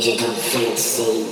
Digital fantasy.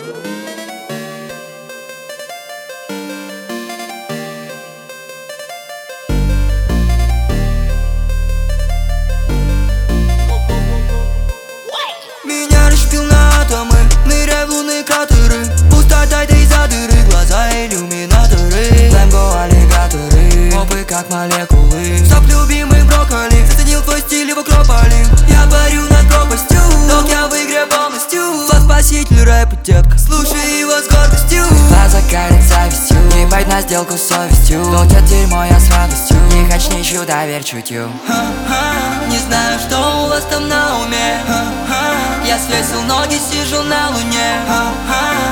Меня расщепил на атомы, ныряй в лунные кратеры. Пустота из-за дыры, глаза иллюминаторы. Лэмбо аллигаторы, опы как молекулы. Стоп, любимый брокколи, заценил твой стиль в Акрополе. Я парю над пропастью, но я в игре полностью. Флаг спаситель рэпа, детка, слушай его с гордостью. Глаза горят завистью, ебать на сделку с совестью. Лутят дерьмо я с радостью, не хочу, доверь чутью. Не знаю, что у вас там на уме. Я свесил ноги, сижу на луне.